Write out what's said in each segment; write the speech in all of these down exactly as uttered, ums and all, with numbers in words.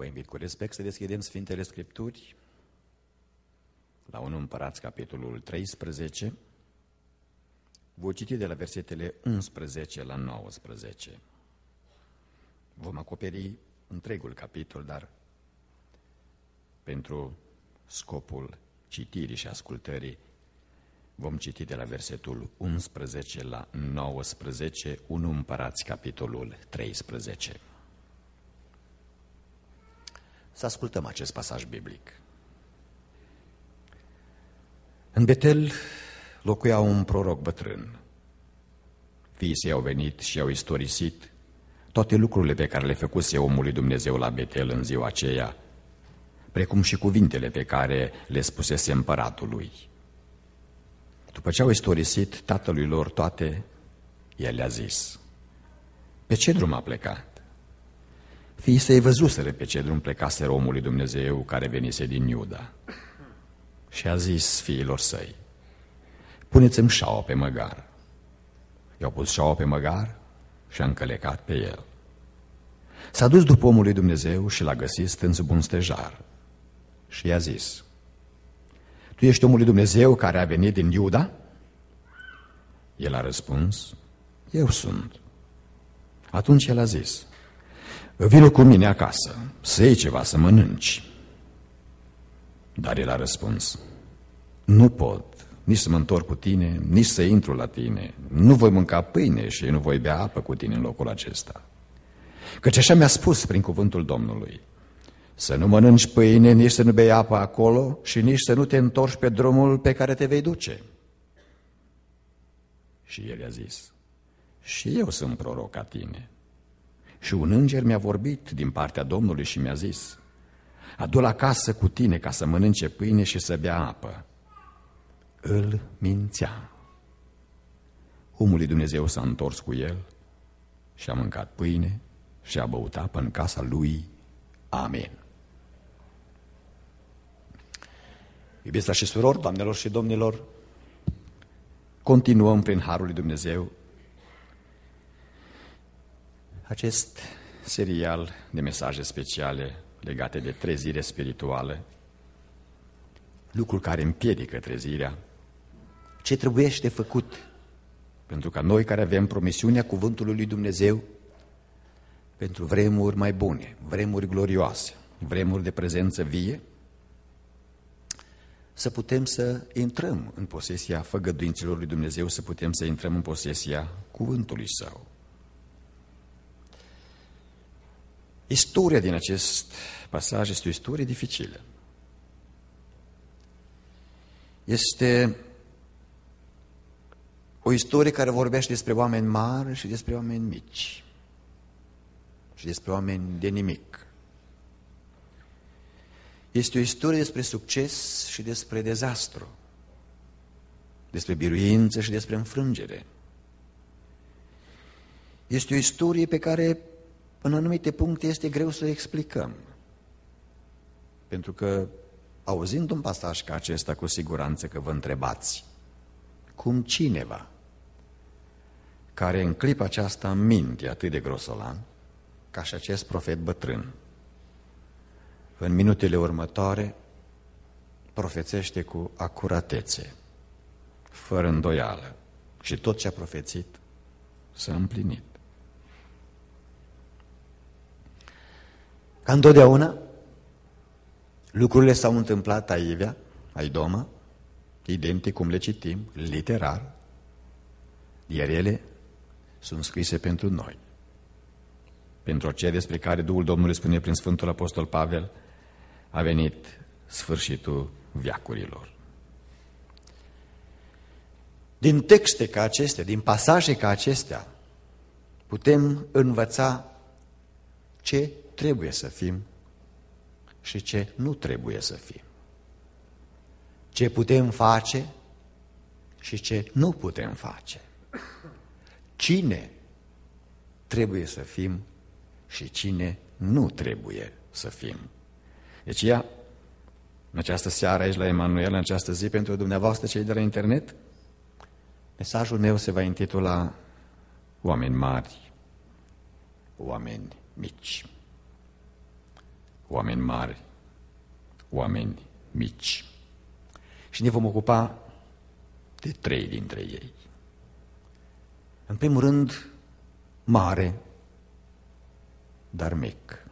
Vă invit cu respect să deschidem Sfintele Scripturi la întâi Împărați, capitolul treisprezece. Voi citi de la versetele unsprezece la nouăsprezece. Vom acoperi întregul capitol, dar pentru scopul citirii și ascultării vom citi de la versetul unsprezece la nouăsprezece, întâi Împărați, capitolul treisprezece. Să ascultăm acest pasaj biblic. În Betel locuia un proroc bătrân. Fiii săi au venit și au istorisit toate lucrurile pe care le făcuse omul lui Dumnezeu la Betel în ziua aceea, precum și cuvintele pe care le spusese împăratului. După ce au istorisit tatălui lor toate, el le-a zis: pe ce drum a plecat? Fiii săi văzuseră pe ce drum plecaseră omul lui Dumnezeu care venise din Iuda. Și a zis fiilor săi: puneți-mi șaua pe măgar. I-au pus șaua pe măgar și a încălecat pe el. S-a dus după omul lui Dumnezeu și l-a găsit stând sub un stejar. Și i-a zis: tu ești omul lui Dumnezeu care a venit din Iuda? El a răspuns: eu sunt. Atunci el a zis: vină cu mine acasă, să iei ceva să mănânci. Dar el a răspuns: nu pot nici să mă întorc cu tine, nici să intru la tine. Nu voi mânca pâine și nu voi bea apă cu tine în locul acesta. Căci așa mi-a spus prin cuvântul Domnului: să nu mănânci pâine, nici să nu bei apă acolo și nici să nu te întorci pe drumul pe care te vei duce. Și el i-a zis: și eu sunt proroc ca tine. Și un înger mi-a vorbit din partea Domnului și mi-a zis: adu-l acasă cu tine ca să mănânce pâine și să bea apă. Îl mințea. Omul lui Dumnezeu s-a întors cu el și a mâncat pâine și a băut apă în casa lui. Amin. Iubiți frați și surori, doamnelor și domnilor, continuăm prin harul lui Dumnezeu acest serial de mesaje speciale legate de trezire spirituală, lucrul care împiedică trezirea, ce trebuiește făcut pentru ca noi care avem promisiunea cuvântului lui Dumnezeu pentru vremuri mai bune, vremuri glorioase, vremuri de prezență vie, să putem să intrăm în posesia făgăduințelor lui Dumnezeu, să putem să intrăm în posesia cuvântului Său. Istoria din acest pasaj este o istorie dificilă. Este o istorie care vorbește despre oameni mari și despre oameni mici și despre oameni de nimic. Este o istorie despre succes și despre dezastru, despre biruință și despre înfrângere. Este o istorie pe care, în anumite puncte, este greu să o explicăm. Pentru că, auzind un pasaj ca acesta, cu siguranță că vă întrebați: cum cineva care în clipa aceasta minte atât de grosolan ca și acest profet bătrân, în minutele următoare profețește cu acuratețe, fără îndoială, și tot ce a profețit s-a împlinit. Ca întotdeauna, lucrurile s-au întâmplat aivea, aidoma, identic cum le citim, literar, iar ele sunt scrise pentru noi, pentru aceea despre care Duhul Domnului spune prin Sfântul Apostol Pavel: a venit sfârșitul veacurilor. Din texte ca acestea, din pasaje ca acestea, putem învăța ce trebuie să fim și ce nu trebuie să fim, ce putem face și ce nu putem face, cine trebuie să fim și cine nu trebuie să fim. Deci ea, în această seară aici la Emanuel, în această zi, pentru dumneavoastră cei de la internet, mesajul meu se va intitula Oameni mari, oameni mici. oameni mari, oameni mici. Și ne vom ocupa de trei dintre ei. În primul rând, mare, dar mic.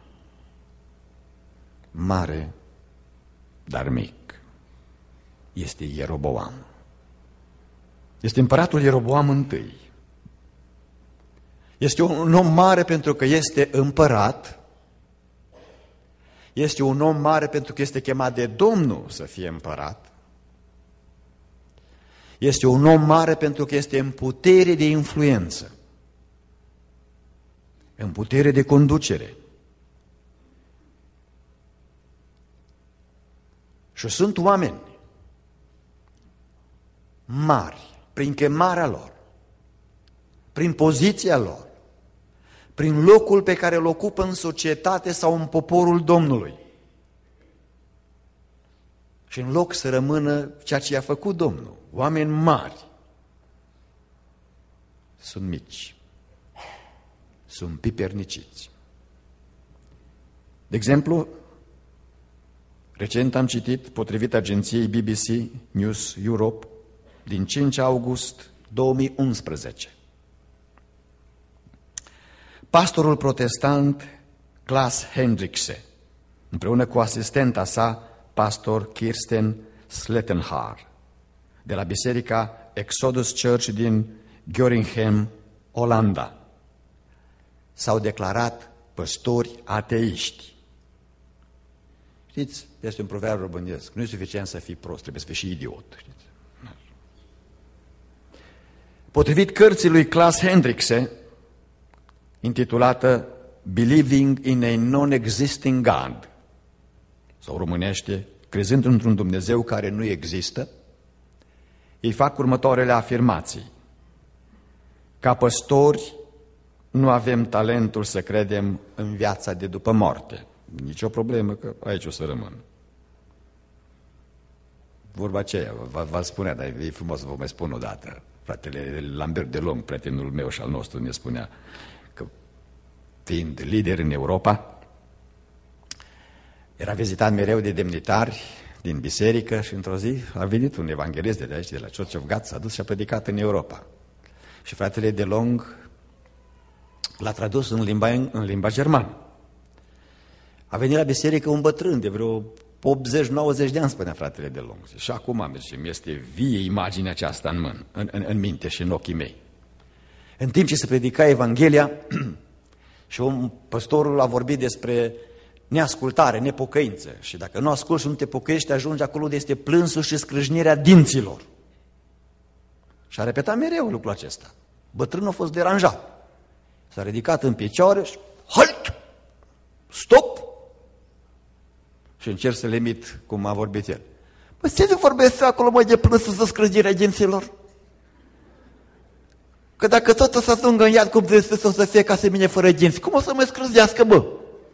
Mare, dar mic. Este Ieroboam. Este împăratul Ieroboam întâi. Este un om mare pentru că este împărat. Este un om mare pentru că este chemat de Domnul să fie împărat. Este un om mare pentru că este în putere de influență, în putere de conducere. Și sunt oameni mari, prin chemarea lor, prin poziția lor, prin locul pe care îl ocupă în societate sau în poporul Domnului. Și în loc să rămână ceea ce i-a făcut Domnul, oameni mari, sunt mici, sunt piperniciți. De exemplu, recent am citit, potrivit agenției B B C News Europe, din cinci august două mii unsprezece. Pastorul protestant Klaas Hendrikse, împreună cu asistenta sa, pastor Kirsten Slettenhaar, de la biserica Exodus Church din Gorinchem, Olanda, s-au declarat păstori ateiști. Știți, este un proverb românesc, nu e suficient să fii prost, trebuie să fii și idiot. Știți? Potrivit cărții lui Klaas Hendrikse, intitulată Believing in a Non-Existing God, sau românește, crezând într-un Dumnezeu care nu există, ei fac următoarele afirmații. Ca păstori nu avem talentul să credem în viața de după moarte. Nici o problemă, că aici o să rămân. Vorba aceea, v-a spunea, dar e frumos să vă mai spun o dată. Fratele Lambert Delong, prietenul meu și al nostru, ne spunea că, fiind lider în Europa, era vizitat mereu de demnitari din biserică și într-o zi a venit un evanghelist de aici, de la Church of God, s-a dus și a predicat în Europa. Și fratele Delong l-a tradus în limba, în limba germană. A venit la biserică un bătrân de vreo optzeci nouăzeci de ani, spunea fratele Delong. Și acum am zis, mi este vie imaginea aceasta în, mân, în, în, în minte și în ochii mei. În timp ce se predica Evanghelia și un păstorul a vorbit despre neascultare, nepocăință. Și dacă nu asculți și nu te pocăiești, ajungi acolo unde este plânsul și scrâșnirea dinților. Și a repetat mereu lucrul acesta. Bătrânul a fost deranjat. S-a ridicat în picioare și halt! Stop! Și încerc să limit cum a vorbit el. Păi ce nu vorbesc acolo mai de plânsul și scrâșnirea dinților? Că dacă tot o să ajungă în iad cum trebuie să o să fie ca să mine fără dinți, cum o să mă scrâșnească, bă?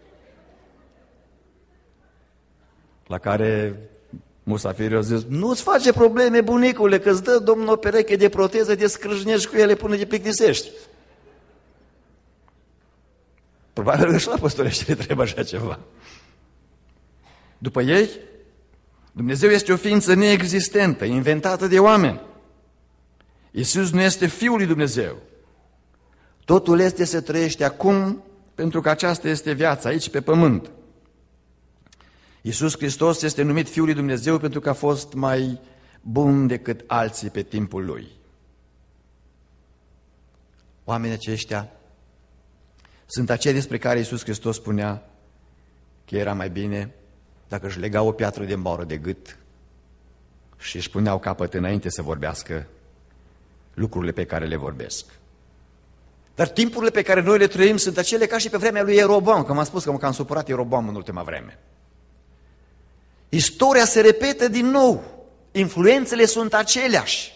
La care musafirul a zis, nu-ți face probleme, bunicule, că îți dă Domnul o pereche de proteză, de scrâșnești cu ele până te plictisești. Probabil că și la păstorește le trebuie așa ceva. După ei, Dumnezeu este o ființă neexistentă, inventată de oameni. Iisus nu este Fiul lui Dumnezeu. Totul este să trăiești acum, pentru că aceasta este viața aici pe pământ. Iisus Hristos este numit Fiul lui Dumnezeu pentru că a fost mai bun decât alții pe timpul Lui. Oamenii aceștia sunt acei despre care Iisus Hristos spunea că era mai bine dacă își legau o piatră de mbaură de gât și își puneau capăt înainte să vorbească lucrurile pe care le vorbesc. Dar timpurile pe care noi le trăim sunt acele ca și pe vremea lui Ieroboam, că m-am spus că m-am supărat Ieroboam în ultima vreme. Istoria se repetă din nou, influențele sunt aceleași.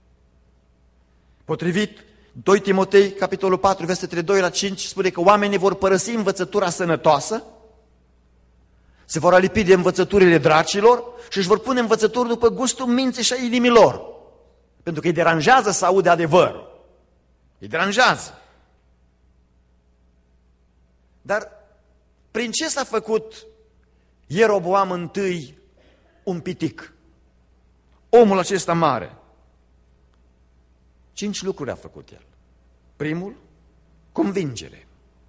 Potrivit doi Timotei, capitolul patru, versetele doi la cinci, spune că oamenii vor părăsi învățătura sănătoasă, se vor alipi de învățăturile dracilor și își vor pune învățături după gustul minții și a inimilor. Pentru că îi deranjează să aude adevărul. Îi deranjează. Dar prin ce s-a făcut Ieroboam întâi un pitic. Omul acesta mare. Cinci lucruri a făcut el. Primul, convingere.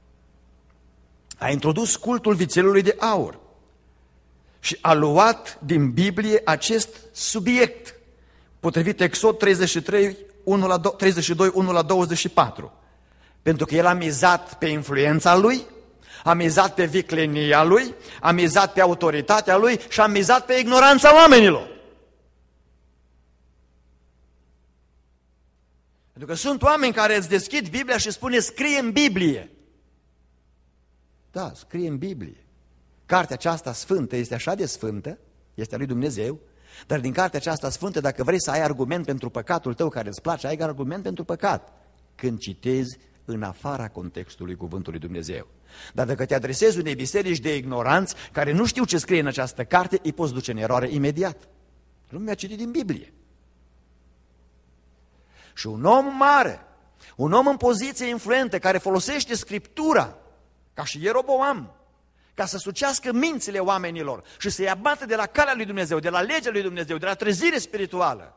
A introdus cultul vițelului de aur și a luat din Biblie acest subiect, potrivit Exod treizeci și trei, treizeci și doi, unu la douăzeci și patru. Pentru că el a mizat pe influența lui, a mizat pe viclenia lui, a mizat pe autoritatea lui și a mizat pe ignoranța oamenilor. Pentru că sunt oameni care îți deschid Biblia și spune scrie în Biblie. Da, scrie în Biblie. Cartea aceasta sfântă este așa de sfântă, este a lui Dumnezeu, dar din cartea aceasta sfântă, dacă vrei să ai argument pentru păcatul tău care îți place, ai argument pentru păcat. Când citezi în afara contextului cuvântului Dumnezeu. Dar dacă te adresezi unei biserici de ignoranți care nu știu ce scrie în această carte, îi poți duce în eroare imediat. Lumea a citit din Biblie. Și un om mare, un om în poziție influentă, care folosește Scriptura, ca și Ieroboam, ca să sucească mințile oamenilor și să-i abată de la calea lui Dumnezeu, de la legea lui Dumnezeu, de la trezire spirituală.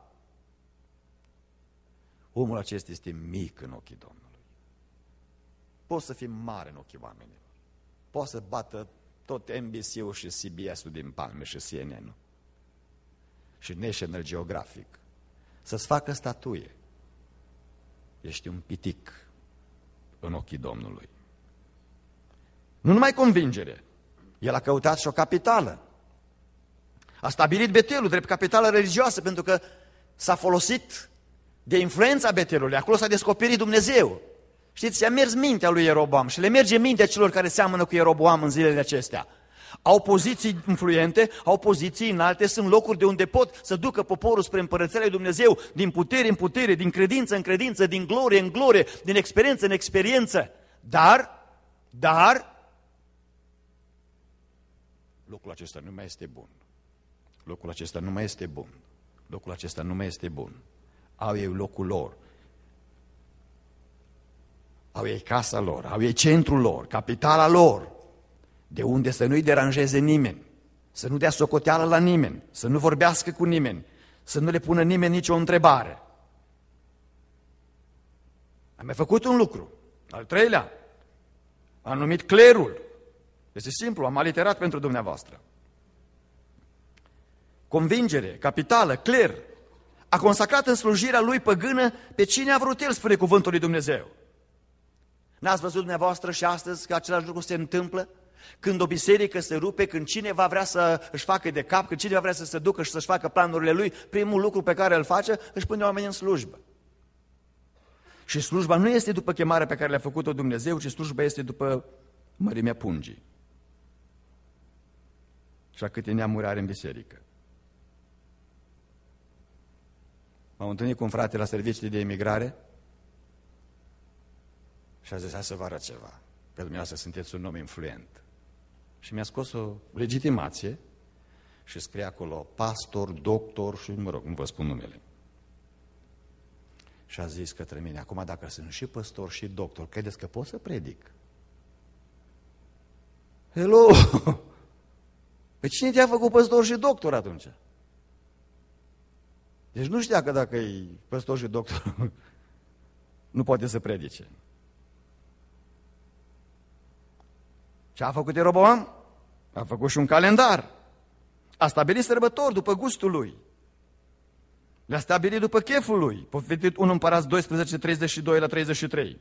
Omul acesta este mic în ochii Domnului. Poți să fii mare în ochii oamenilor. Poți să bată tot N B C-ul și C B S-ul din palme și C N N-ul și National Geographic să-ți facă statuie. Ești un pitic în ochii Domnului. Nu numai convingere. El a căutat și o capitală. A stabilit Betelul drept capitală religioasă pentru că s-a folosit de influența Betelului. Acolo s-a descoperit Dumnezeu. Știți, i-a mers mintea lui Ieroboam și le merge mintea celor care seamănă cu Ieroboam în zilele acestea. Au poziții influente, au poziții înalte, sunt locuri de unde pot să ducă poporul spre împărăția lui Dumnezeu, din putere în putere, din credință în credință, din glorie în glorie, din experiență în experiență. Dar, dar, locul acesta nu mai este bun. Locul acesta nu mai este bun. Locul acesta nu mai este bun. Au ei locul lor. Au ei casa lor, au ei centrul lor, capitala lor, de unde să nu-i deranjeze nimeni, să nu dea socoteală la nimeni, să nu vorbească cu nimeni, să nu le pună nimeni nicio întrebare. Am mai făcut un lucru. Al treilea, am numit clerul. Este simplu, am aliterat pentru dumneavoastră. Convingere, capitală, cler. A consacrat în slujirea lui păgână pe cine a vrut el, spune cuvântul lui Dumnezeu. N-ați văzut dumneavoastră și astăzi că același lucru se întâmplă? Când o biserică se rupe, când cineva vrea să își facă de cap, când cineva vrea să se ducă și să-și facă planurile lui, primul lucru pe care îl face, își pune oamenii în slujbă. Și slujba nu este după chemarea pe care le-a făcut-o Dumnezeu, ci slujba este după mărimea pungii. Și a câte neamuri are în biserică. M-am întâlnit cu un frate la serviciile de emigrare și a zis, hai să vă arăt ceva, că dumneavoastră sunteți un om influent. Și mi-a scos o legitimație și scrie acolo pastor, doctor și, mă rog, nu vă spun numele. Și a zis către mine, acum dacă sunt și păstor și doctor, credeți că pot să predic? Hello! Pe cine te-a făcut păstor și doctor atunci? Deci nu știa că dacă e păstor și doctor, nu poate să predice. Ce a făcut Ieroboam? A făcut și un calendar. A stabilit sărbători după gustul lui. Le-a stabilit după cheful lui. Potrivit unu Împărați doisprezece, treizeci și doi la treizeci și trei.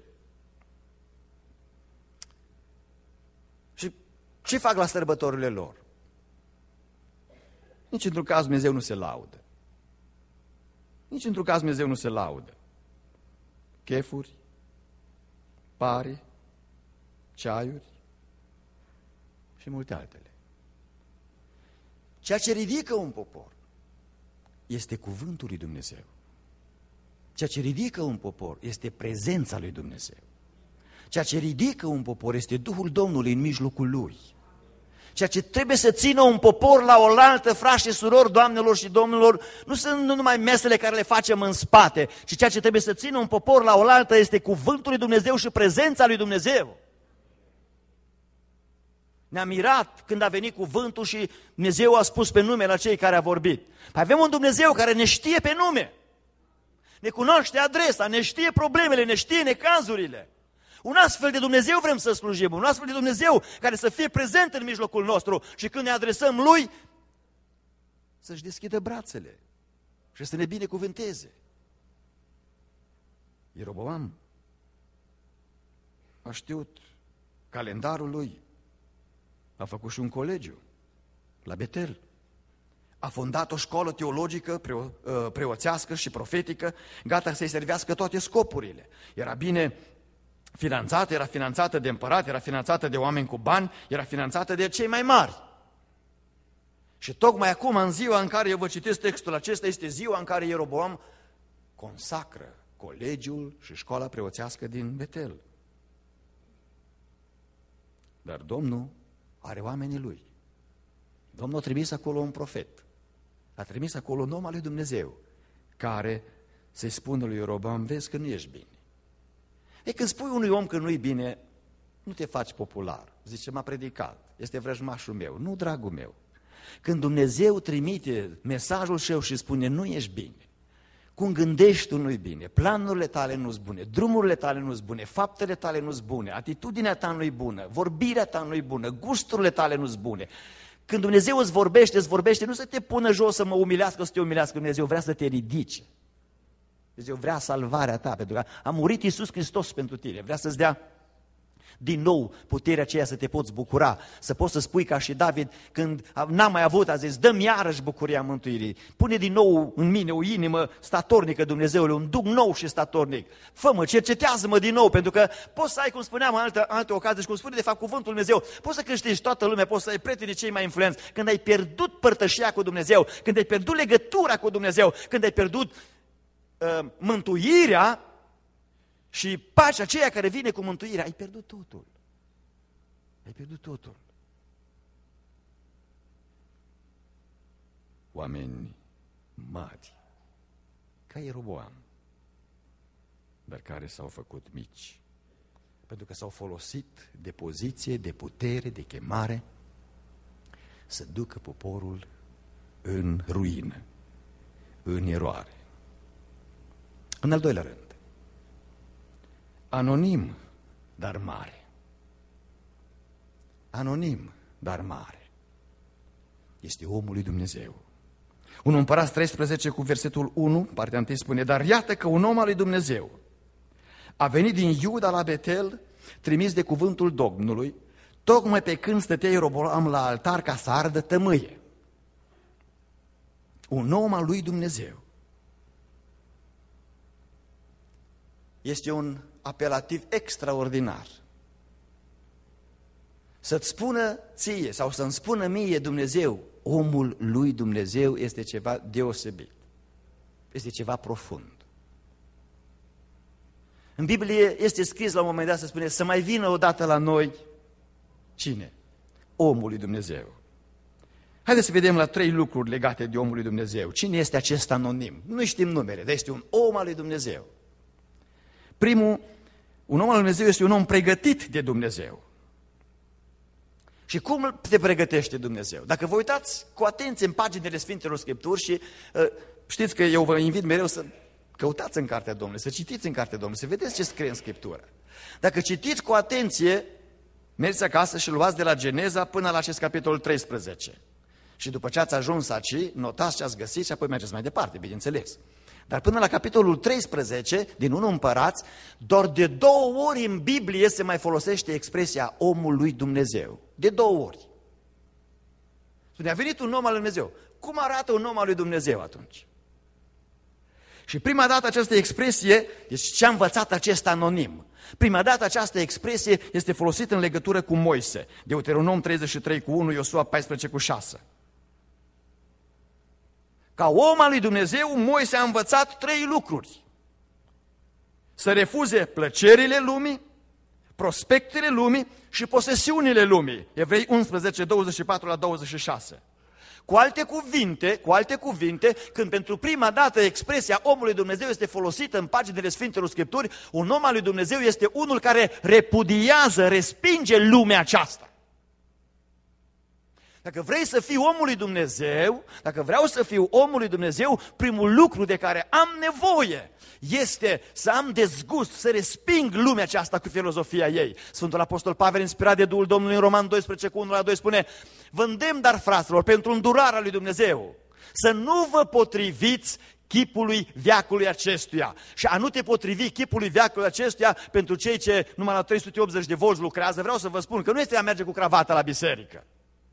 Și ce fac la sărbătorile lor? Nici într-un caz Dumnezeu nu se laudă. Nici într-un caz Dumnezeu nu se laudă. Chefuri, pare, ceaiuri și multe altele. Ceea ce ridică un popor este cuvântul lui Dumnezeu. Ceea ce ridică un popor este prezența lui Dumnezeu. Ceea ce ridică un popor este Duhul Domnului în mijlocul lui. Ceea ce trebuie să țină un popor la oaltă, frați și surori, doamnelor și domnilor, nu sunt numai mesele care le facem în spate, ci ceea ce trebuie să țină un popor la oaltă este cuvântul lui Dumnezeu și prezența lui Dumnezeu. Ne-a mirat când a venit cuvântul și Dumnezeu a spus pe nume la cei care a vorbit. Păi avem un Dumnezeu care ne știe pe nume. Ne cunoaște adresa, ne știe problemele, ne știe necazurile. Un astfel de Dumnezeu vrem să slujim, un astfel de Dumnezeu care să fie prezent în mijlocul nostru și când ne adresăm Lui, să-și deschidă brațele și să ne binecuvânteze. Ieroboam a știut calendarul lui, a făcut și un colegiu la Betel, a fondat o școală teologică, preo, preoțească și profetică, gata să-i servească toate scopurile. Era bine finanțată, era finanțată de împărat, era finanțată de oameni cu bani, era finanțată de cei mai mari. Și tocmai acum, în ziua în care eu vă citesc textul acesta, este ziua în care Ieroboam consacră colegiul și școala preoțească din Betel. Dar Domnul are oamenii Lui. Domnul a trimis acolo un profet. A trimis acolo un om al lui Dumnezeu care să-i spună lui Ieroboam, vezi că nu ești bine. E când spui unui om că nu-i bine, nu te faci popular. Zice, m-a predicat, este vrăjmașul meu. Nu, dragul meu. Când Dumnezeu trimite mesajul său și spune, nu ești bine, cum gândești tu nu-i bine, planurile tale nu-s bune, drumurile tale nu-s bune, faptele tale nu-s bune, atitudinea ta nu-i bună, vorbirea ta nu-i bună, gusturile tale nu-s bune. Când Dumnezeu îți vorbește, îți vorbește, nu să te pună jos să mă umilească, să te umilească, Dumnezeu vrea să te ridice. Dumnezeu vrea salvarea ta, pentru că a murit Iisus Hristos pentru tine, vrea să-ți dea din nou puterea aceea să te poți bucura, să poți să spui ca și David, când n-am mai avut, a zis, dă-mi iarăși bucuria mântuirii, pune din nou în mine o inimă statornică, Dumnezeule, un duc nou și statornic, fă-mă, cercetează-mă din nou, pentru că poți să ai, cum spuneam în alte, alte ocazii și cum spune de fapt cuvântul Dumnezeu, poți să câștigi toată lumea, poți să ai prietenii cei mai influenți, când ai pierdut părtășia cu Dumnezeu, când ai pierdut legătura cu Dumnezeu, când ai pierdut uh, mântuirea, și pacea aceea care vine cu mântuirea, ai pierdut totul. Ai pierdut totul. Oameni mari, ca Ieroboam, dar care s-au făcut mici, pentru că s-au folosit de poziție, de putere, de chemare, să ducă poporul în ruină, în eroare. În al doilea rând, anonim, dar mare. Anonim, dar mare. Este omul lui Dumnezeu. Un Împărați treisprezece cu versetul unu, partea întâi spune, dar iată că un om al lui Dumnezeu a venit din Iuda la Betel, trimis de cuvântul Domnului, tocmai pe când stătea Ieroboam la altar ca să ardă tămâie. Un om al lui Dumnezeu. Este un apelativ extraordinar. Să-ți spună ție sau să-mi spună mie Dumnezeu, omul lui Dumnezeu este ceva deosebit. Este ceva profund. În Biblie este scris la un moment dat să spune să mai vină odată la noi cine? Omul lui Dumnezeu. Haideți să vedem la trei lucruri legate de omul lui Dumnezeu. Cine este acest anonim? Nu știm numele, dar este un om al lui Dumnezeu. Primul, un om al lui Dumnezeu este un om pregătit de Dumnezeu. Și cum te pregătește Dumnezeu? Dacă vă uitați cu atenție în paginile Sfintelor Scripturi și uh, știți că eu vă invit mereu să căutați în Cartea Domnului, să citiți în Cartea Domnului, să vedeți ce scrie în Scriptură. Dacă citiți cu atenție, mergeți acasă și luați de la Geneza până la acest capitol treisprezece. Și după ce ați ajuns aici, notați ce ați găsit și apoi mergeți mai departe, bineînțeles. Dar până la capitolul treisprezece, din unu Împărați, doar de două ori în Biblie se mai folosește expresia omul lui Dumnezeu. De două ori. Spune, a venit un om al lui Dumnezeu. Cum arată un om al lui Dumnezeu atunci? Și prima dată această expresie, deci ce a învățat acest anonim? Prima dată această expresie este folosită în legătură cu Moise. Deuteronom treizeci și trei cu unu, Iosua paisprezece cu șase. Ca om al lui Dumnezeu, Moise a învățat trei lucruri. Să refuze plăcerile lumii, prospectele lumii și posesiunile lumii. Evrei unsprezece, douăzeci și patru la douăzeci și șase. Cu alte cuvinte, cu alte cuvinte, când pentru prima dată expresia omului Dumnezeu este folosită în paginile Sfintelor Scripturi, un om al lui Dumnezeu este unul care repudiază, respinge lumea aceasta. Dacă vrei să fii omul lui Dumnezeu, dacă vreau să fiu omul lui Dumnezeu, primul lucru de care am nevoie este să am dezgust, să resping lumea aceasta cu filozofia ei. Sfântul Apostol Pavel, inspirat de Duhul Domnului, în Roman doisprezece, cu unu la doi, spune: vă îndemn, dar, fraților, pentru îndurarea lui Dumnezeu, să nu vă potriviți chipului veacului acestuia. Și a nu te potrivi chipului veacului acestuia, pentru cei ce numai la trei sute optzeci de volți lucrează, vreau să vă spun că nu este a merge cu cravata la biserică.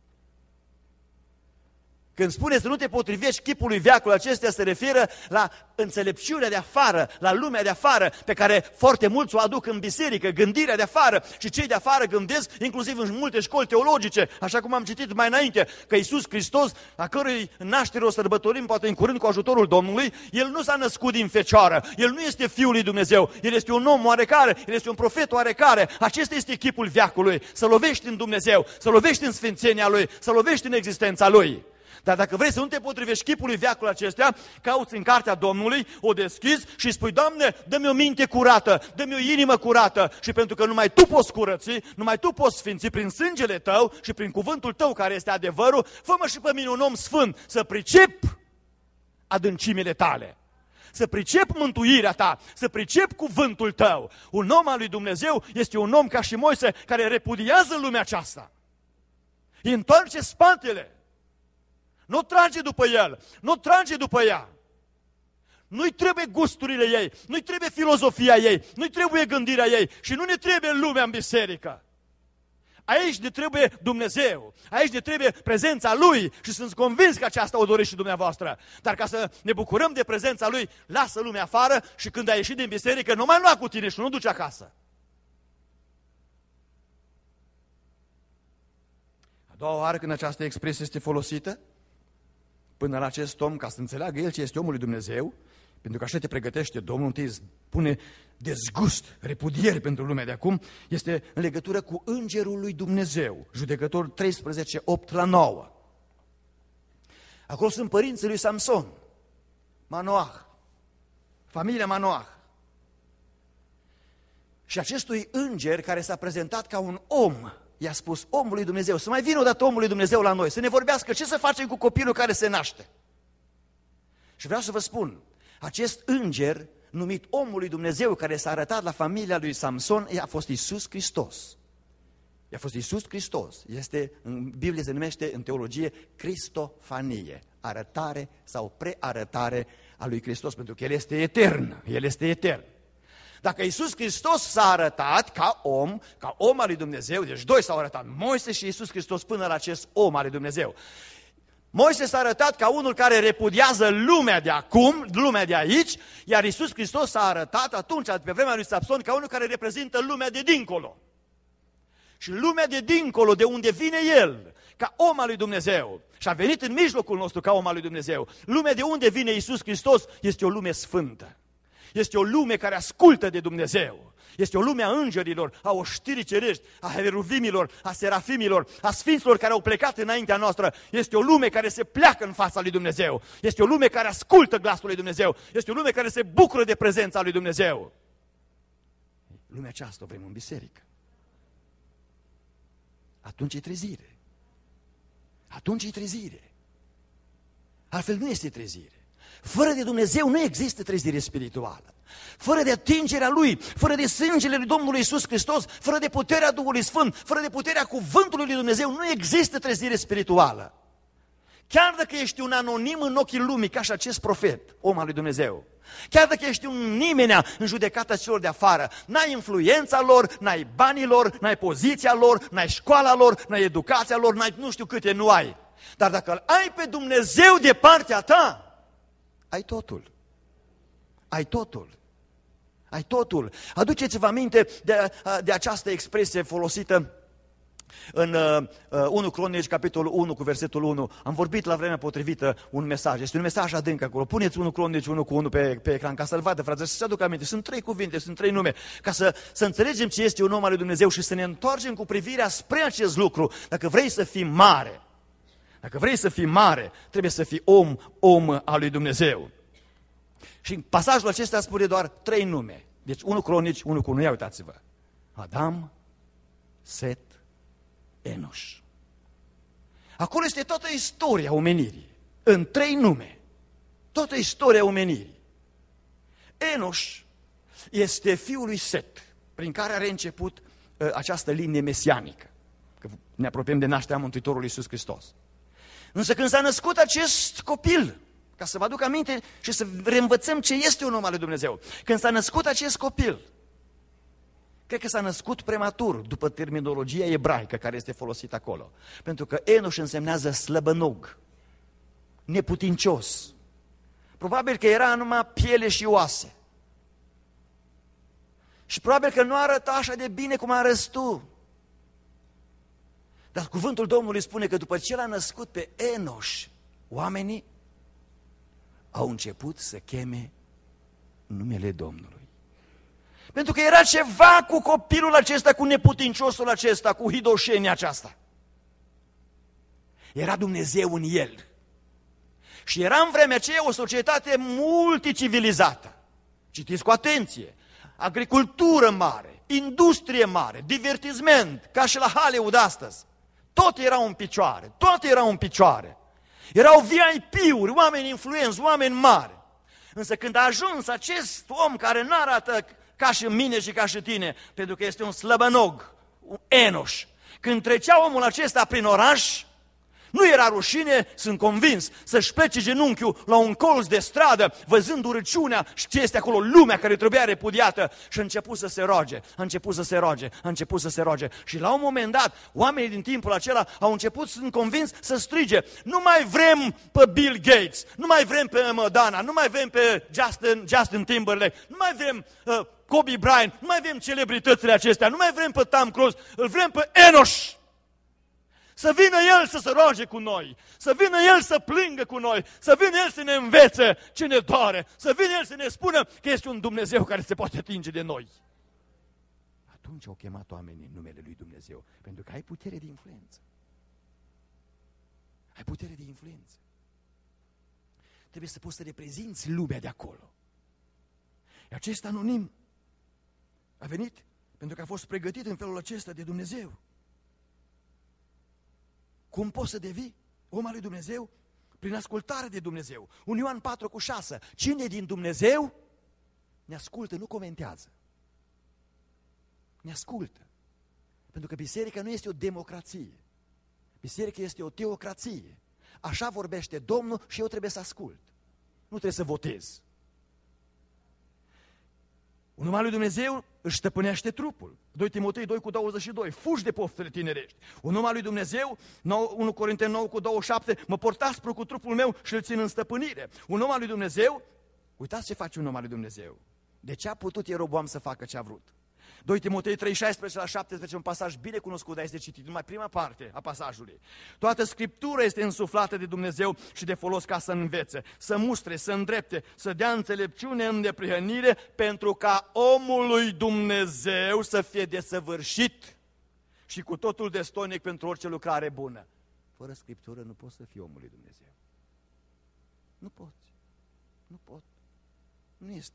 Când spune să nu te potrivești chipului veacului acestuia, se referă la înțelepciunea de afară, la lumea de afară, pe care foarte mulți o aduc în biserică, gândirea de afară, și cei de afară gândesc, inclusiv în multe școli teologice, așa cum am citit mai înainte, că Iisus Hristos, a cărui naștere o sărbătorim poate în curând cu ajutorul Domnului, El nu s-a născut din fecioară, El nu este Fiul lui Dumnezeu, El este un om oarecare, El este un profet oarecare. Acesta este chipul veacului, să lovești în Dumnezeu, să lovești în sfințenia Lui, să lovești în existența Lui. Dar dacă vrei să nu te potrivești chipului veacului acestea, cauți în cartea Domnului, o deschizi și spui: Doamne, dă-mi o minte curată, dă-mi o inimă curată. Și pentru că numai Tu poți curăți, numai Tu poți sfinți prin sângele Tău și prin cuvântul Tău care este adevărul, fă-mă și pe mine un om sfânt, să pricep adâncimile Tale, să pricep mântuirea Ta, să pricep cuvântul Tău. Un om al lui Dumnezeu este un om ca și Moise, care repudiază lumea aceasta, îi întoarce spatele. Nu trage după el, nu trage după ea. Nu-i trebuie gusturile ei, nu-i trebuie filozofia ei, nu-i trebuie gândirea ei și nu ne trebuie lumea în biserică. Aici ne trebuie Dumnezeu, aici ne trebuie prezența Lui și sunt convins că aceasta o doriți și dumneavoastră. Dar ca să ne bucurăm de prezența Lui, lasă lumea afară și când ai ieșit din biserică, nu mai lua cu tine și nu duci acasă. A doua oară când această expresie este folosită, până la acest om, ca să înțeleagă el ce este omul lui Dumnezeu, pentru că așa te pregătește Domnul, întâi îți pune dezgust, repudiere pentru lumea de acum, este în legătură cu îngerul lui Dumnezeu, Judecător treisprezece, opt la nouă. Acolo sunt părinții lui Samson, Manoah, familia Manoah. Și acestui înger care s-a prezentat ca un om, i-a spus omului Dumnezeu, să mai vină odată omului Dumnezeu la noi, să ne vorbească ce să facem cu copilul care se naște. Și vreau să vă spun, acest înger numit omului Dumnezeu care s-a arătat la familia lui Samson, a fost Iisus Hristos. A fost Iisus Hristos. Este, în Biblie se numește în teologie cristofanie, arătare sau prearătare a lui Hristos, pentru că El este etern, El este etern. Dacă Iisus Hristos s-a arătat ca om, ca om al lui Dumnezeu, deci doi s-au arătat, Moise și Iisus Hristos până la acest om al lui Dumnezeu. Moise s-a arătat ca unul care repudiază lumea de acum, lumea de aici, iar Iisus Hristos s-a arătat atunci, pe vremea lui Samson, ca unul care reprezintă lumea de dincolo. Și lumea de dincolo, de unde vine El, ca om al lui Dumnezeu, și a venit în mijlocul nostru ca om al lui Dumnezeu, lumea de unde vine Iisus Hristos este o lume sfântă. Este o lume care ascultă de Dumnezeu. Este o lume a îngerilor, a oștirii cerești, a heruvimilor, a serafimilor, a sfinților care au plecat înaintea noastră. Este o lume care se pleacă în fața lui Dumnezeu. Este o lume care ascultă glasul lui Dumnezeu. Este o lume care se bucură de prezența lui Dumnezeu. Lumea aceasta o vrem în biserică. Atunci e trezire. Atunci e trezire. Altfel nu este trezire. Fără de Dumnezeu nu există trezire spirituală. Fără de atingerea Lui, fără de sângele lui Domnului Iisus Hristos, fără de puterea Duhului Sfânt, fără de puterea cuvântului lui Dumnezeu, nu există trezire spirituală. Chiar dacă ești un anonim în ochii lumii, ca și acest profet, om al lui Dumnezeu, chiar dacă ești un nimenea în judecata celor de afară, n-ai influența lor, n-ai banii lor, n-ai poziția lor, n-ai școala lor, n-ai educația lor, n-ai nu știu câte, nu ai. Dar dacă îl ai pe Dumnezeu de partea ta, ai totul. Ai totul. Ai totul. Aduceți-vă aminte de, de această expresie folosită în uh, unu Cronici, capitolul unu, cu versetul unu. Am vorbit la vremea potrivită un mesaj. Este un mesaj adânc acolo. Puneți unu Cronici unu cu unu pe, pe ecran ca să-l vadă, frate, să se aducă aminte. Sunt trei cuvinte, sunt trei nume. Ca să, să înțelegem ce este un om al lui Dumnezeu și să ne întoarcem cu privirea spre acest lucru. Dacă vrei să fii mare, dacă vrei să fii mare, trebuie să fii om, om al lui Dumnezeu. Și în pasajul acesta spune doar trei nume. Deci unu Cronici, unu cu unu, ia uitați-vă. Adam, Set, Enoș. Acolo este toată istoria omenirii, în trei nume. Toată istoria omenirii. Enoș este fiul lui Set, prin care are început uh, această linie mesianică, că ne apropiem de nașterea Mântuitorului Iisus Hristos. Însă când s-a născut acest copil, ca să vă aduc aminte și să reînvățăm ce este un om al lui Dumnezeu, când s-a născut acest copil, cred că s-a născut prematur, după terminologia ebraică care este folosită acolo. Pentru că Enoș însemnează slăbănog, neputincios. Probabil că era numai piele și oase. Și probabil că nu arăta așa de bine cum arăți tu. Dar cuvântul Domnului spune că după ce l-a născut pe Enoș, oamenii au început să cheme numele Domnului. Pentru că era ceva cu copilul acesta, cu neputinciosul acesta, cu hidoșenia aceasta. Era Dumnezeu în el. Și era în vremea aceea o societate multicivilizată. Citiți cu atenție. Agricultură mare, industrie mare, divertisment, ca și la Hollywood astăzi. Tot erau în picioare, toate erau în picioare. Erau V I P-uri, oameni influenți, oameni mari. Însă când a ajuns acest om care nu arată ca și mine și ca și tine, pentru că este un slăbănog, un Enoș, când trecea omul acesta prin oraș, nu era rușine, sunt convins, să-și plece genunchiul la un colț de stradă, văzând urăciunea și ce este acolo, lumea care trebuia repudiată, și a început să se roage, a început să se roage, a început să se roage. Și la un moment dat, oamenii din timpul acela au început, sunt convins, să strige: nu mai vrem pe Bill Gates, nu mai vrem pe Madonna, nu mai vrem pe Justin, Justin Timberlake, nu mai vrem uh, Kobe Bryant, nu mai vrem celebritățile acestea, nu mai vrem pe Tom Cruise, îl vrem pe Enoș. Să vină el să se roage cu noi, să vină el să plângă cu noi, să vină el să ne învețe ce ne doare, să vină el să ne spună că este un Dumnezeu care se poate atinge de noi. Atunci au chemat oamenii în numele lui Dumnezeu, pentru că ai putere de influență. Ai putere de influență. Trebuie să poți să reprezinți lumea de acolo. Acest anonim a venit pentru că a fost pregătit în felul acesta de Dumnezeu. Cum poți să devii om al lui Dumnezeu? Prin ascultare de Dumnezeu. Unu Ioan patru cu șase. Cine din Dumnezeu ne ascultă, nu comentează. Ne ascultă. Pentru că biserica nu este o democrație. Biserica este o teocrație. Așa vorbește Domnul și eu trebuie să ascult. Nu trebuie să votez. Un om al lui Dumnezeu își stăpânește trupul. doi Timotei doi cu douăzeci și doi. Fugi de poftele tinerești. Un om al lui Dumnezeu, unu Corinteni nouă cu douăzeci și șapte. Mă port aspru cu trupul meu și îl țin în stăpânire. Un om al lui Dumnezeu, uitați ce face un om al lui Dumnezeu. De ce a putut Ieroboam să facă ce a vrut? doi Timotei trei, șaisprezece la șaptesprezece, un pasaj bine cunoscut, dar este citit numai prima parte a pasajului. Toată Scriptura este însuflată de Dumnezeu și de folos ca să învețe, să mustre, să îndrepte, să dea înțelepciune în neprihănire, pentru ca omul lui Dumnezeu să fie desăvârșit și cu totul destoinic pentru orice lucrare bună. Fără Scriptură nu poți să fii omul lui Dumnezeu. Nu poți. Nu pot. Nu este.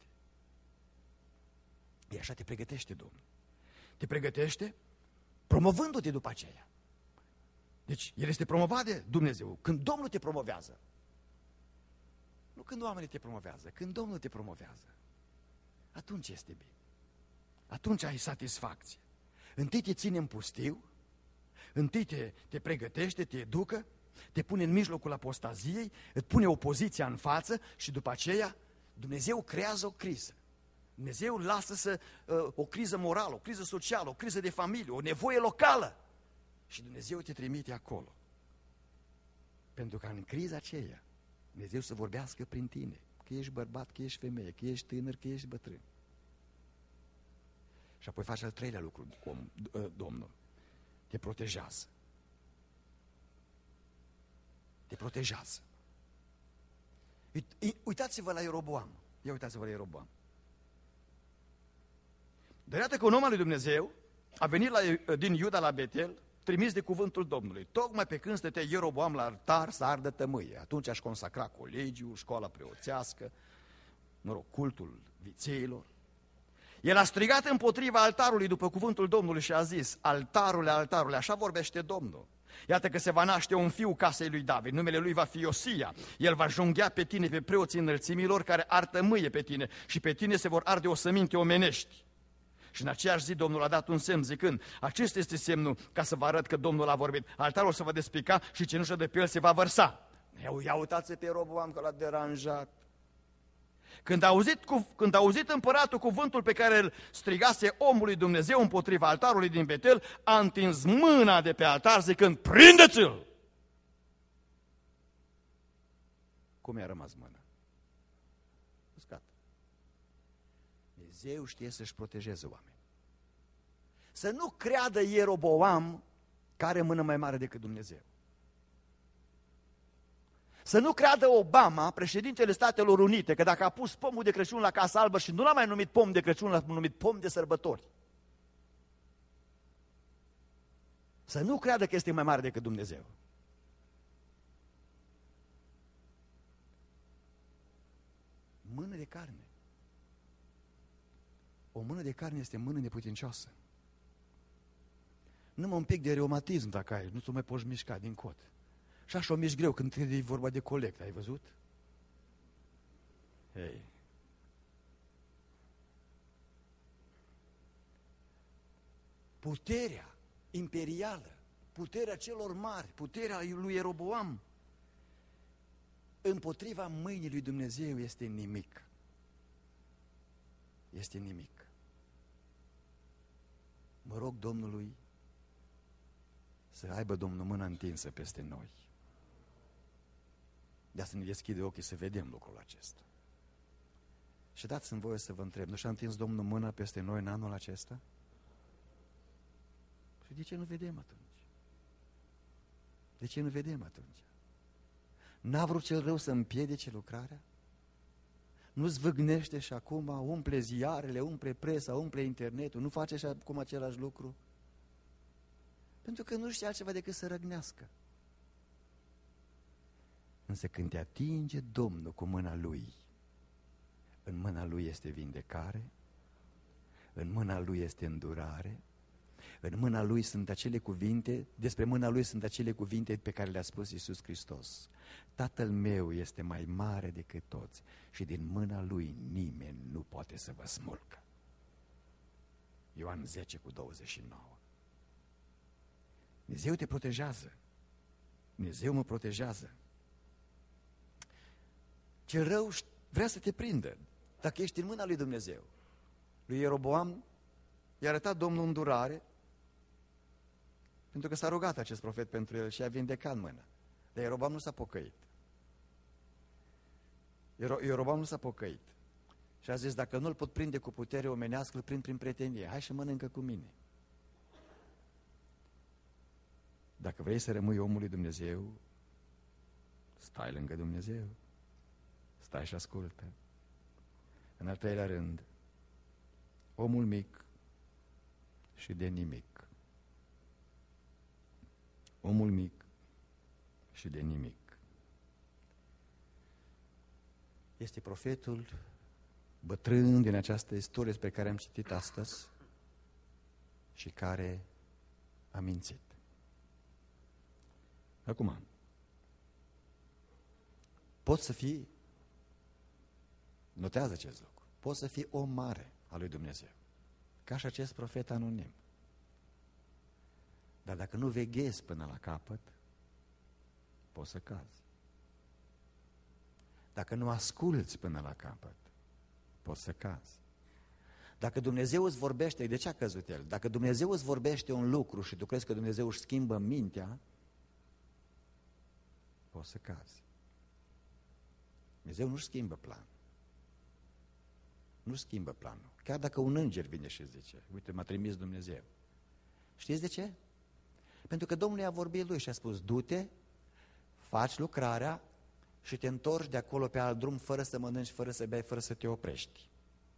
E așa te pregătește Domnul. Te pregătește promovându-te după aceea. Deci El este promovat de Dumnezeu. Când Domnul te promovează. Nu când oamenii te promovează, când Domnul te promovează. Atunci este bine. Atunci ai satisfacție. Întâi te ține în pustiu, întâi te, te pregătește, te educă, te pune în mijlocul apostaziei, îți pune opoziția în față și după aceea Dumnezeu creează o criză. Dumnezeu lasă să, uh, o criză morală, o criză socială, o criză de familie, o nevoie locală. Și Dumnezeu te trimite acolo. Pentru că în criza aceea, Dumnezeu să vorbească prin tine. Că ești bărbat, că ești femeie, că ești tânăr, că ești bătrân. Și apoi faci al treilea lucru, om, uh, Domnul. Te protejează. Te protejează. Uitați-vă la Ieroboam. Ia uitați-vă la Ieroboam. De iată că un om al lui Dumnezeu a venit la, din Iuda la Betel, trimis de cuvântul Domnului. Tocmai pe când stătea Ieroboam la altar să ardă tămâie. Atunci aș consacra colegiul, școala preoțească, mă rog, cultul vițeilor. El a strigat împotriva altarului după cuvântul Domnului și a zis: altarule, altarule, așa vorbește Domnul. Iată că se va naște un fiu casei lui David, numele lui va fi Iosia. El va junghea pe tine pe preoții înălțimilor care ar tămâie pe tine și pe tine se vor arde osăminte omenești. Și în aceeași zi Domnul a dat un semn zicând: acesta este semnul ca să vă arăt că Domnul a vorbit. Altarul se va despica și cenușa de pe el se va vărsa. Ia uitați pe Roboam că l-a deranjat. Când a, auzit, când a auzit împăratul cuvântul pe care îl strigase omului Dumnezeu împotriva altarului din Betel, a întins mâna de pe altar zicând: prindeți-l! Cum i-a rămas mâna? Uscat. Dumnezeu știe să-și protejeze oameni. Să nu creadă Ieroboam că are mână mai mare decât Dumnezeu. Să nu creadă Obama, președintele Statelor Unite, că dacă a pus pomul de Crăciun la Casa Albă și nu l-a mai numit pom de Crăciun, l-a numit pom de sărbători. Să nu creadă că este mai mare decât Dumnezeu. Mână de carne. O mână de carne este mână neputincioasă. Numai un pic de reumatism dacă ai, nu ți-o mai poți mișca din cot. Și așa o miști greu când trebuie vorba de colectă, ai văzut? Ei. Puterea imperială, puterea celor mari, puterea lui Ieroboam, împotriva mâinii lui Dumnezeu este nimic. Este nimic. Mă rog Domnului să aibă Domnul mâna întinsă peste noi. De a să ne deschide ochii să vedem lucrul acesta. Și dați-mi voie să vă întreb, nu și-a întins Domnul mâna peste noi în anul acesta? Și de ce nu vedem atunci? De ce nu vedem atunci? N-a vrut cel rău să împiedice lucrarea? Nu zvâgnește și acum, umple ziarele, umple presa, umple internetul, nu face și acum același lucru? Pentru că nu știe altceva decât să răgnească. Însă când te atinge Domnul cu mâna Lui, în mâna Lui este vindecare, în mâna Lui este îndurare, în mâna Lui sunt acele cuvinte, despre mâna Lui sunt acele cuvinte pe care le-a spus Iisus Hristos. Tatăl meu este mai mare decât toți și din mâna Lui nimeni nu poate să vă smulgă. Ioan zece cu douăzeci și nouă. Dumnezeu te protejează. Dumnezeu mă protejează. Cel rău vrea să te prindă dacă ești în mâna lui Dumnezeu. Lui Ieroboam i-a arătat Domnul îndurare pentru că s-a rugat acest profet pentru el și a vindecat mâna. Dar Ieroboam nu s-a pocăit. Ieroboam nu s-a pocăit. Și a zis, dacă nu-l pot prinde cu putere omenească, îl prind prin prietenie. Hai și mănâncă cu mine. Dacă vrei să rămâi omul lui Dumnezeu, stai lângă Dumnezeu. Stai și ascultă. În al treilea rând, omul mic și de nimic. Omul mic și de nimic. Este profetul bătrân din această istorie pe care am citit astăzi și care a mințit. Acum, poți să fii, notează acest lucru, poți să fii om mare al lui Dumnezeu, ca și acest profet anonim. Dar dacă nu veghezi până la capăt, poți să cazi. Dacă nu asculți până la capăt, poți să cazi. Dacă Dumnezeu îți vorbește, de ce a căzut el? Dacă Dumnezeu îți vorbește un lucru și tu crezi că Dumnezeu își schimbă mintea, poți să cazi. Dumnezeu nu schimbă planul. Nu schimbă planul. Chiar dacă un înger vine și zice, uite, m-a trimis Dumnezeu. Știți de ce? Pentru că Domnul i-a vorbit lui și a spus, du-te, faci lucrarea și te întorci de acolo pe alt drum fără să mănânci, fără să bei, fără să te oprești.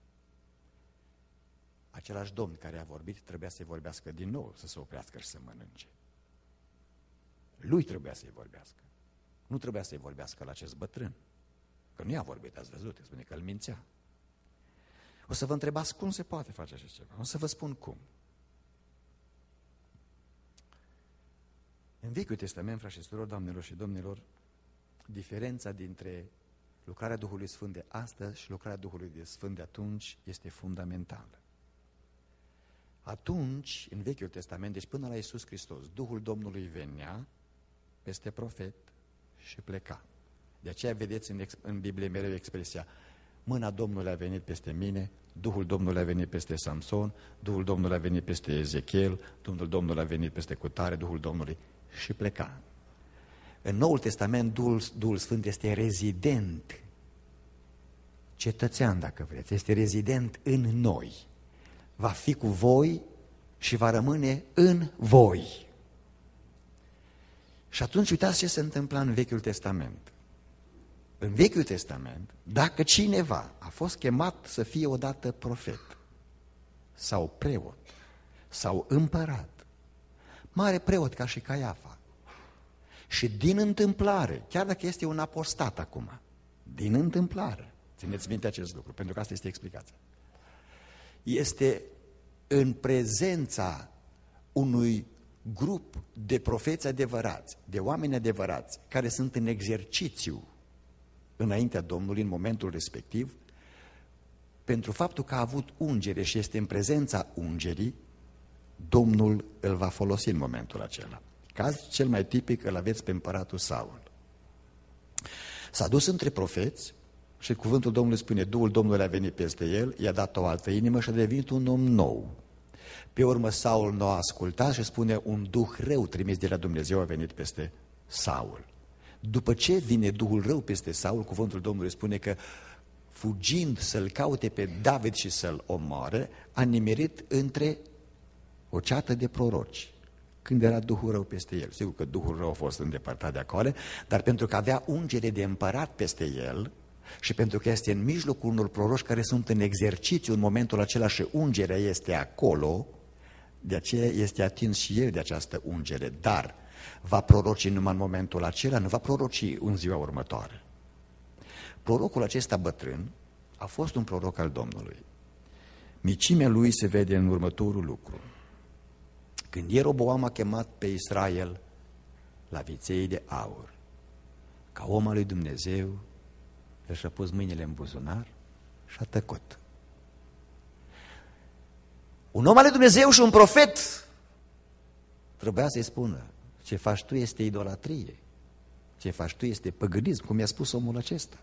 Același Domn care a vorbit trebuia să-i vorbească din nou, să se oprească și să mănânce. Lui trebuia să-i vorbească. Nu trebuia să-i vorbească la acest bătrân. Că nu i-a vorbit, ați văzut, spune că îl mințea. O să vă întrebați cum se poate face așa ceva. O să vă spun cum. În Vechiul Testament, frați și surori, doamnelor și domnilor, diferența dintre lucrarea Duhului Sfânt de astăzi și lucrarea Duhului Sfânt de atunci este fundamentală. Atunci, în Vechiul Testament, deci până la Iisus Hristos, Duhul Domnului venea peste profet și pleca. De aceea vedeți în, în Biblie mereu expresia: mâna Domnului a venit peste mine, Duhul Domnului a venit peste Samson, Duhul Domnului a venit peste Ezechiel, Duhul Domnului a venit peste cutare, Duhul Domnului, și pleca. În Noul Testament, Duhul, Duhul Sfânt este rezident, cetățean, dacă vreți, este rezident în noi. Va fi cu voi și va rămâne în voi. Și atunci uitați ce se întâmplă în Vechiul Testament. În Vechiul Testament, dacă cineva a fost chemat să fie odată profet sau preot sau împărat, mare preot ca și Caiafa, și din întâmplare, chiar dacă este un apostat acum, din întâmplare, țineți minte acest lucru, pentru că asta este explicația, este în prezența unui grup de profeți adevărați, de oameni adevărați, care sunt în exercițiu înaintea Domnului în momentul respectiv, pentru faptul că a avut ungere și este în prezența ungerii, Domnul îl va folosi în momentul acela. Caz cel mai tipic îl aveți pe împăratul Saul. S-a dus între profeți și cuvântul Domnului spune: Duhul Domnului a venit peste el, i-a dat o altă inimă și a devenit un om nou. Pe urmă Saul nu a ascultat și spune: un duh rău trimis de la Dumnezeu a venit peste Saul. După ce vine duhul rău peste Saul, cuvântul Domnului spune că, fugind să-l caute pe David și să-l omoare, a nimerit între o ceată de proroci, când era duhul rău peste el. Sigur că duhul rău a fost îndepărtat de acolo, dar pentru că avea ungere de împărat peste el și pentru că este în mijlocul unor proroci care sunt în exercițiu în momentul acela și ungerea este acolo, de aceea este atins și el de această ungere, dar va proroci numai în momentul acela, nu va proroci în ziua următoare. Prorocul acesta bătrân a fost un proroc al Domnului. Micimea lui se vede în următorul lucru. Când Ieroboam a chemat pe Israel la viței de aur, ca om al lui Dumnezeu, el și-a pus mâinile în buzunar și a tăcut. Un om al lui Dumnezeu și un profet trebuia să-i spună: ce faci tu este idolatrie, ce faci tu este păgânism, cum i-a spus omul acesta.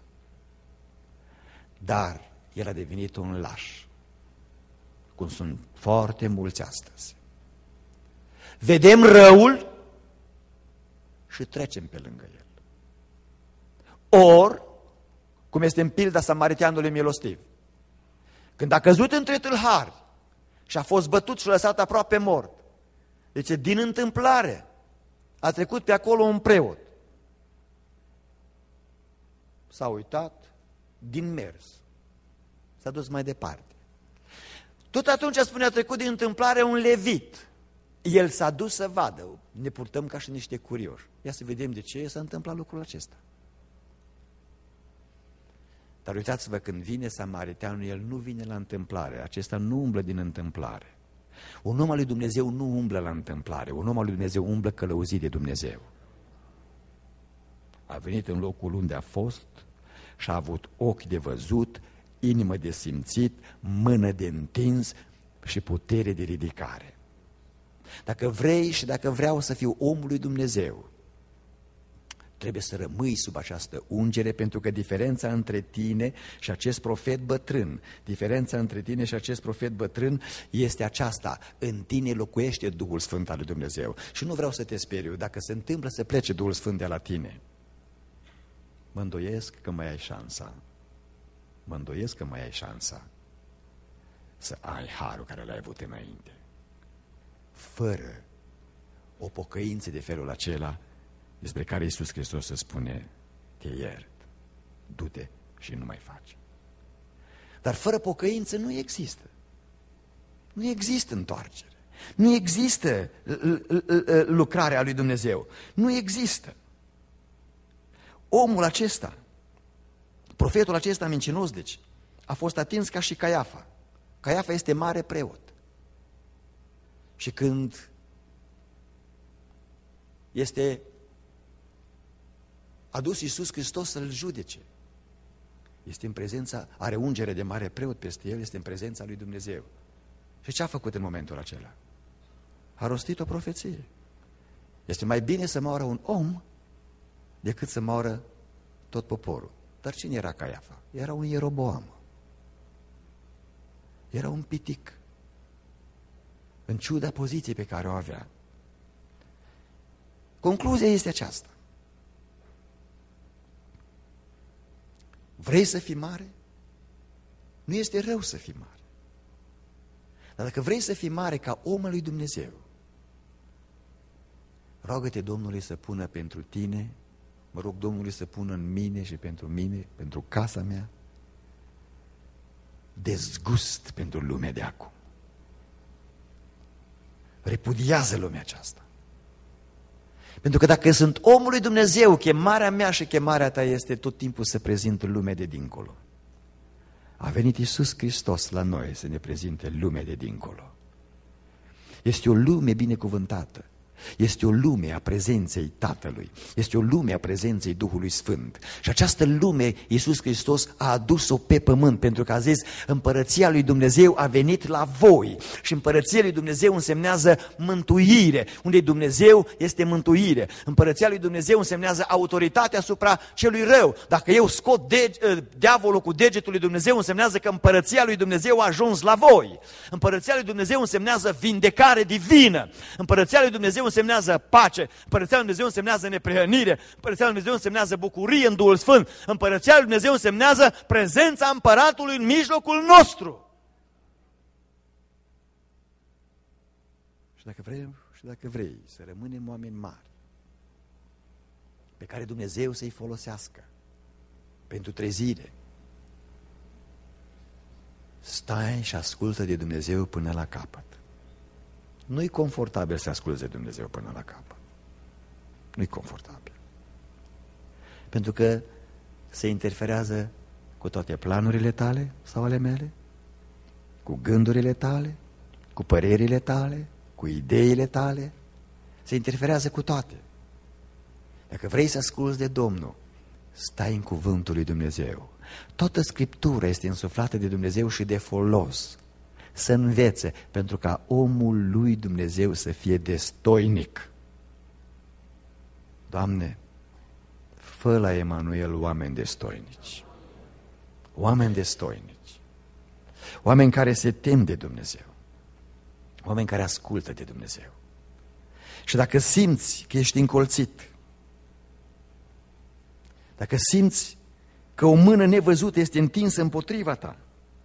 Dar el a devenit un laș, cum sunt foarte mulți astăzi. Vedem răul și trecem pe lângă el. Or, cum este în pilda samariteanului milostiv, când a căzut între tâlhari și a fost bătut și lăsat aproape mort, deci din întâmplare a trecut pe acolo un preot. S-a uitat, din mers, s-a dus mai departe. Tot atunci, spune, a trecut din întâmplare un levit. El s-a dus să vadă. Ne purtăm ca și niște curioși. Ia să vedem de ce s-a întâmplat lucrul acesta. Dar uitați-vă, când vine samariteanul, el nu vine la întâmplare. Acesta nu umblă din întâmplare. Un om al lui Dumnezeu nu umblă la întâmplare. Un om al lui Dumnezeu umblă călăuzit de Dumnezeu. A venit în locul unde a fost și a avut ochi de văzut, inimă de simțit, mână de întins și putere de ridicare. Dacă vrei și dacă vreau să fiu omul lui Dumnezeu, trebuie să rămâi sub această ungere, pentru că diferența între tine și acest profet bătrân, diferența între tine și acest profet bătrân este aceasta: în tine locuiește Duhul Sfânt al lui Dumnezeu. Și nu vreau să te speriu, dacă se întâmplă să plece Duhul Sfânt de la tine, mă îndoiesc că mai ai șansa, mă îndoiesc că mai ai șansa să ai harul care l-ai avut înainte. Fără o pocăință de felul acela, despre care Iisus Hristos se spune: te iert, du-te și nu mai faci. Dar fără pocăință nu există. Nu există întoarcere. Nu există lucrarea lui Dumnezeu. Nu există. Omul acesta, profetul acesta mincinos, deci, a fost atins ca și Caiafa. Caiafa este mare preot. Și când este adus Iisus Hristos să-L judece, este în prezența, are ungere de mare preot peste el, este în prezența lui Dumnezeu. Și ce a făcut în momentul acela? A rostit o profeție. Este mai bine să moară un om decât să moară tot poporul. Dar cine era Caiafa? Era un Ieroboam. Era un pitic. În ciuda poziției pe care o avea. Concluzia este aceasta. Vrei să fii mare? Nu este rău să fii mare. Dar dacă vrei să fii mare ca omul lui Dumnezeu, roagă-te Domnului să pună pentru tine, mă rog Domnului să pună în mine și pentru mine, pentru casa mea, dezgust pentru lumea de acum. Repudiază lumea aceasta. Pentru că dacă sunt omul lui Dumnezeu, chemarea mea și chemarea ta este tot timpul să prezint lumea de dincolo. A venit Iisus Hristos la noi să ne prezinte lumea de dincolo. Este o lume binecuvântată. Este o lume a prezenței Tatălui. Este o lume a prezenței Duhului Sfânt. Și această lume, Iisus Hristos a adus-o pe pământ, pentru că a zis, împărăția lui Dumnezeu a venit la voi. Și împărăția lui Dumnezeu însemnează mântuire. Unde Dumnezeu este mântuire. Împărăția lui Dumnezeu însemnează autoritatea asupra celui rău. Dacă eu scot de, diavolul cu degetul lui Dumnezeu, însemnează că împărăția lui Dumnezeu a ajuns la voi. Împărăția lui Dumnezeu însemnează vindecare divină. Împărăția lui Dumnezeu însemnează pace, Împărăția lui Dumnezeu însemnează neprihănire, Împărăția lui Dumnezeu însemnează bucurie în Duhul Sfânt, Împărăția lui Dumnezeu însemnează prezența Împăratului în mijlocul nostru. Și dacă vrei, și dacă vrei să rămânem oameni mari, pe care Dumnezeu să-i folosească pentru trezire, stai și ascultă de Dumnezeu până la capăt. Nu-i confortabil să asculți de Dumnezeu până la capăt. Nu-i confortabil. Pentru că se interferează cu toate planurile tale sau ale mele, cu gândurile tale, cu părerile tale, cu ideile tale. Se interferează cu toate. Dacă vrei să asculți de Domnul, stai în cuvântul lui Dumnezeu. Toată Scriptura este însuflată de Dumnezeu și de folos. Să învețe, pentru ca omul lui Dumnezeu să fie destoinic. Doamne, fă la Emanuel oameni destoinici. Oameni destoinici. Oameni care se tem de Dumnezeu. Oameni care ascultă de Dumnezeu. Și dacă simți că ești încolțit, dacă simți că o mână nevăzută este întinsă împotriva ta,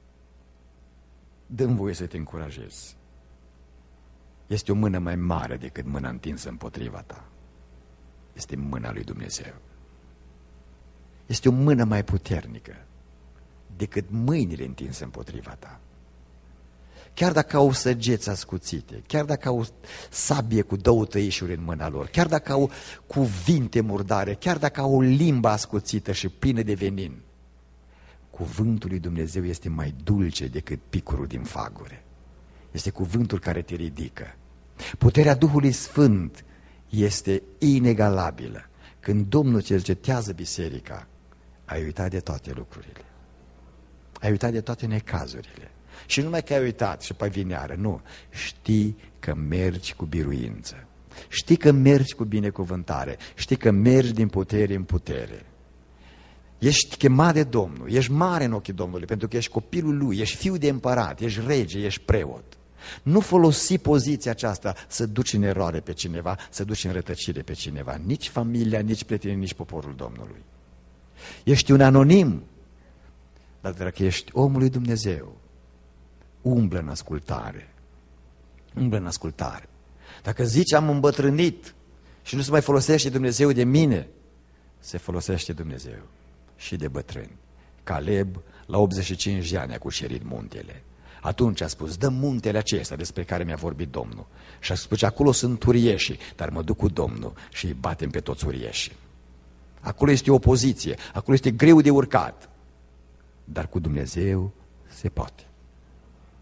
dă-mi voie să te încurajezi. Este o mână mai mare decât mâna întinsă împotriva ta. Este mâna lui Dumnezeu. Este o mână mai puternică decât mâinile întinse împotriva ta. Chiar dacă au săgeți ascuțite, chiar dacă au sabie cu două tăișuri în mâna lor, chiar dacă au cuvinte murdare, chiar dacă au o limbă ascuțită și plină de venin, cuvântul lui Dumnezeu este mai dulce decât picurul din fagure. Este cuvântul care te ridică. Puterea Duhului Sfânt este inegalabilă. Când Domnul cercetează biserica, ai uitat de toate lucrurile. Ai uitat de toate necazurile. Și nu numai că ai uitat și pe vineară, nu. Știi că mergi cu biruință. Știi că mergi cu binecuvântare. Știi că mergi din putere în putere. Ești chemat de Domnul, ești mare în ochii Domnului, pentru că ești copilul Lui, ești fiu de împărat, ești rege, ești preot. Nu folosi poziția aceasta să duci în eroare pe cineva, să duci în rătăcire pe cineva, nici familia, nici prietenii, nici poporul Domnului. Ești un anonim, dar dacă ești omul lui Dumnezeu, umblă în ascultare, umblă în ascultare. Dacă zici am îmbătrânit și nu se mai folosește Dumnezeu de mine, se folosește Dumnezeu și de bătrâni. Caleb, la optzeci și cinci de ani, a cucerit muntele. Atunci a spus, dă muntele acesta despre care mi-a vorbit Domnul. Și a spus, acolo sunt urieșii, dar mă duc cu Domnul și îi batem pe toți urieșii. Acolo este opoziție, acolo este greu de urcat, dar cu Dumnezeu se poate.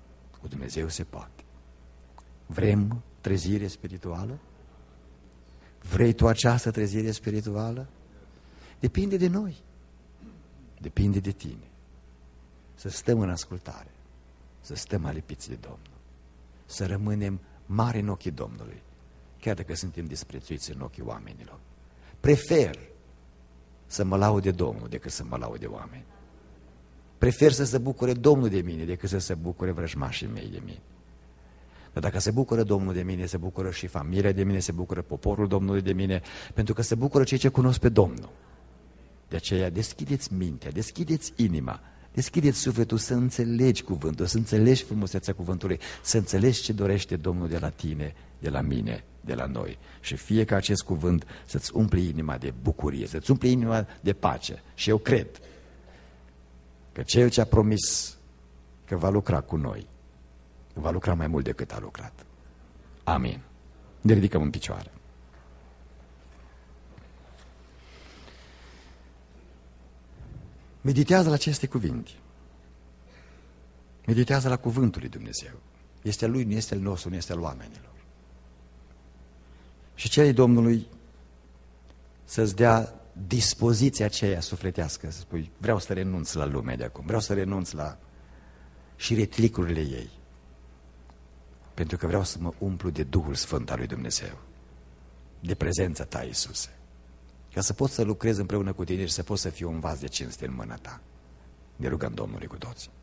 Cu Dumnezeu se poate. Vrem trezire spirituală? Vrei tu această trezire spirituală? Depinde de noi. Depinde de tine. Să stăm în ascultare. Să stăm alipiți de Domnul. Să rămânem mari în ochii Domnului, chiar dacă suntem disprețuiți în ochii oamenilor. Prefer să mă laude Domnul decât să mă laude oameni. Prefer să se bucure Domnul de mine decât să se bucure vrăjmașii mei de mine. Dar dacă se bucură Domnul de mine, se bucură și familia de mine, se bucură poporul Domnului de mine, pentru că se bucură cei ce cunosc pe Domnul. De aceea deschideți mintea, deschideți inima, deschideți sufletul să înțelegi cuvântul, să înțelegi frumusețea cuvântului, să înțelegi ce dorește Domnul de la tine, de la mine, de la noi. Și fie ca acest cuvânt să-ți umple inima de bucurie, să-ți umple inima de pace. Și eu cred că Cel ce a promis că va lucra cu noi, va lucra mai mult decât a lucrat. Amin. Ne ridicăm în picioare. Meditează la aceste cuvinte. Meditează la cuvântul lui Dumnezeu. Este al lui, nu este al nostru, nu este al oamenilor. Și cere Domnului să-ți dea dispoziția aceea sufletească, să spui, vreau să renunț la lumea de acum, vreau să renunț la și retlicurile ei, pentru că vreau să mă umplu de Duhul Sfânt al lui Dumnezeu, de prezența ta, Iisuse, ca să pot să lucrez împreună cu tine și să pot să fiu un vas de cinste în mâna ta. Ne rugăm Domnului cu toți.